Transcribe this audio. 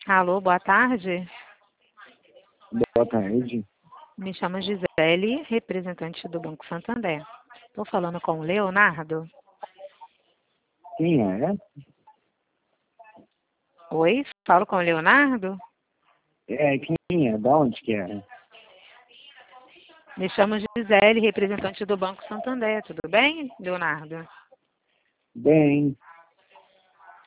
Alô, boa tarde. Boa tarde. Me chamo Gisele, representante do Banco Santander. Estou falando com o Leonardo. Quem é? Oi, falo com o Leonardo? Quem é? Da onde que é? Me chamo Gisele, representante do Banco Santander. Tudo bem, Leonardo? Bem,